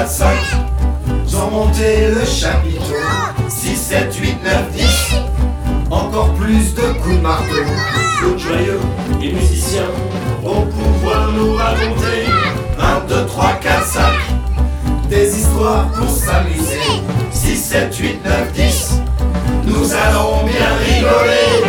4, 5. Ils ont monté le chapiteau. 6, 7, 8, 9, 10. Encore plus de coups de marteau. Claude Joyeux, les musiciens vont pouvoir nous raconter 1, 2, 3, 4, 5. Des histoires pour s'amuser. 6, 7, 8, 9, 10. Nous allons bien rigoler.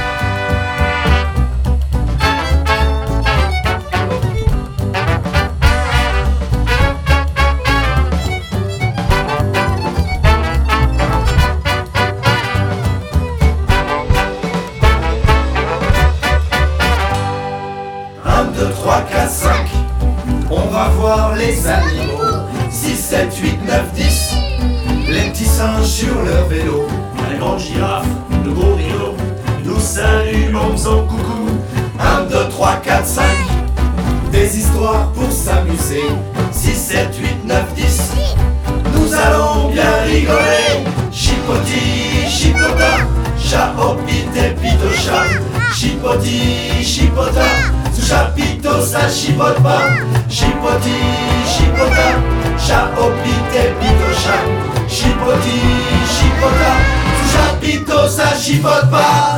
Un, 2, 3, 4, 5. On va voir les animaux. 6, 7, 8, 9, 10. Les petits singes sur leur vélo. la grande girafe, le gorillon, nous saluent en faisant coucou. 1, 2, 3, 4, 5. Des histoires pour s'amuser. 6, 7, 8, 9, 10. Nous allons bien rigoler. Chipoti, chipota, chat au pite pitocha. Chipoti, chipota, sous chapiteau ça chipote pas. Chipoti, chipota, chat au pite pitocha. Chipoti, chipota, sous chapiteau ça chipote pas.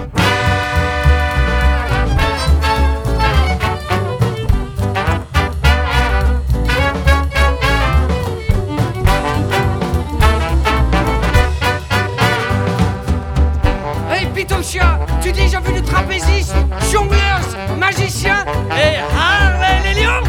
Pitocha, tu dis j'ai vu le trapéziste, jongleur, magicien et Harley les lions.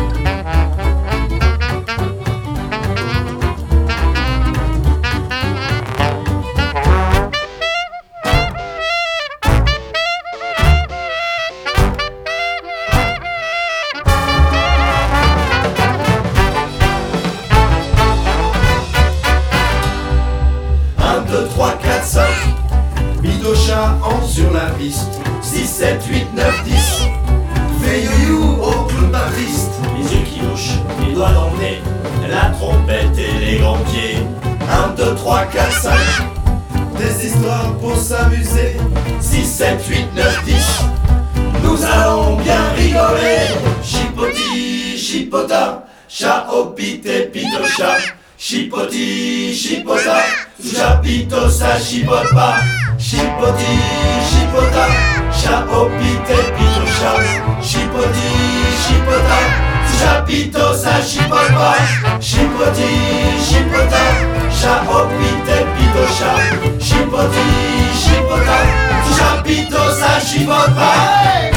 Un, 2, 3, 4, 5. Pitocha entre sur la piste. 6, 7, 8, 9, 10. Fais you-you au clown baptiste. Les yeux qui louchent, les doigts dans le nez, la trompette et les grands pieds. 1, 2, 3, 4, 5. Des histoires pour s'amuser. 6, 7, 8, 9, 10. Nous allons bien rigoler. Chipoti, chipota, chat au pite pitocha. Chipoti, chipota, sous chapiteau ça chipote pas. Chipoti, chipota, chat au pite pitocha. Chipoti, chipota, sous chapiteau ça chipote pas. Chipoti, chipota, chat au pite pitocha. Chipoti, chipota, sous chapiteau ça chipote pas.